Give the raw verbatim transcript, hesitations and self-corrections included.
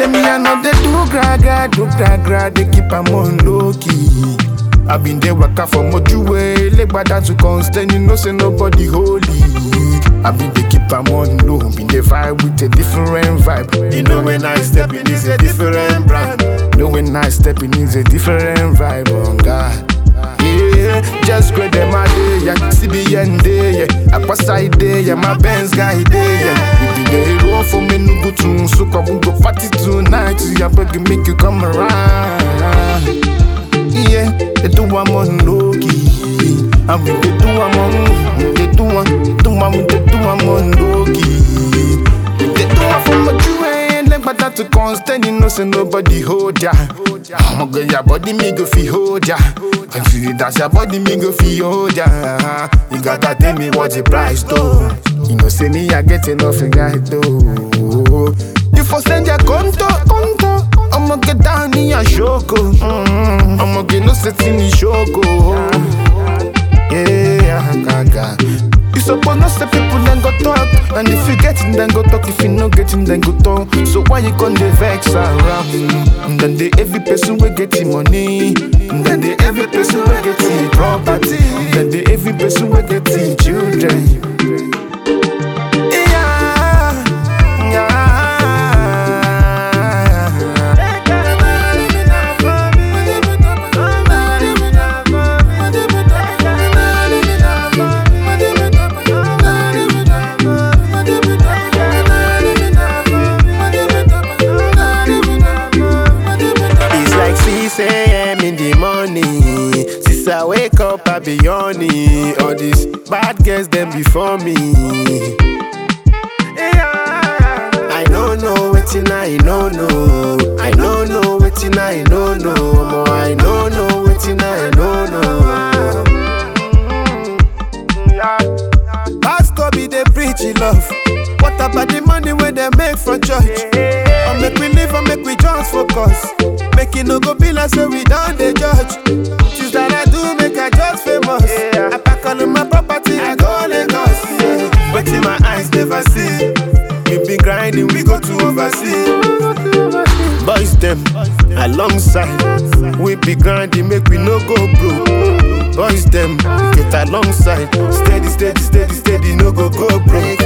say me I know they do gra gra, do gra gra, they keep am on low key. I been there waka for Mojuwe, leg bada to constant, you know say nobody holy. I been they keep am on low, been they vibe with a different vibe. You know when I step in is a different brand. Know when I step in is a different vibe, on God. Yeah, just great them my day, yeah. C B N day, yeah. I pass side day, yeah. My Benz guy day, yeah. We be there roll for me, no go to so come we go party tonight. Yeah, but make you come around. Yeah, they do I'm on low key. I mean they do I'm on, they do I'm, do I'm, they do I'm on low key. They do I'm from a Jew, like but that to constant, you know, say nobody hold ya. I'ma go your body, me go fi hold ya. If you dance your body, me go fi hold ya. You gotta tell me what the price though. You know, say me I get enough a guy though. You for send your conto, conto. I'ma get down in your shoko. Mm-hmm. I'ma get no set in the shoko. Yeah, gaga. You suppose not say people then go talk. And if you get it, then go talk. If you not getting, then go talk. So why you gonna vex around? And then they every person will getting money. And then they every person will getting property. And then they every person will getting children. In the morning, since I wake up, I be yawning. All these bad girls, them before me. I don't know wetin I no know. I don't know wetin I no know. More I don't know wetin I no know. Pastor be the preaching love. What about the money when they make from church? Or make we live or make we just focus. Make it no go be like so we done the judge. Things that I do make I just famous. Yeah. I pack all of my property, I go Lagos. Yeah. But in my eyes never see. We be grinding, we go to overseas. Boys them alongside. We be grinding, make we no go broke. Boys them get alongside. Steady, steady, steady, steady, no go go broke.